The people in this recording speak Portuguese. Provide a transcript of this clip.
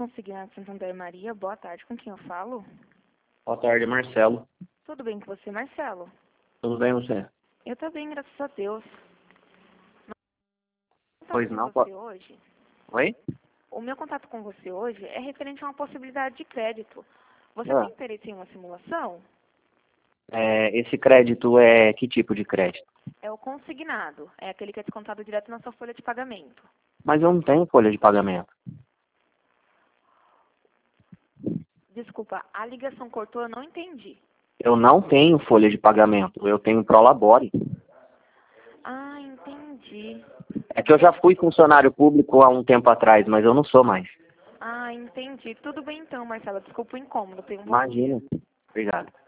Consignado Santander Maria, boa tarde, com quem eu falo? Boa tarde, Marcelo. Tudo bem com você, Marcelo? Tudo bem você? Eu tô bem, graças a Deus. Pois não, Você hoje, Oi? o meu contato com você hoje é referente a uma possibilidade de crédito. Você Ah. tem interesse em uma simulação? Esse crédito é que tipo de crédito? É o consignado, é aquele que é descontado direto na sua folha de pagamento. Mas eu não tenho folha de pagamento. Desculpa, a ligação cortou, eu não entendi. Eu não tenho folha de pagamento, eu tenho Prolabore. Ah, entendi. É que eu já fui funcionário público há um tempo atrás, mas eu não sou mais. Ah, entendi. Tudo bem então, Marcelo, desculpa o incômodo. Tenha um bom dia. Imagina. Obrigado.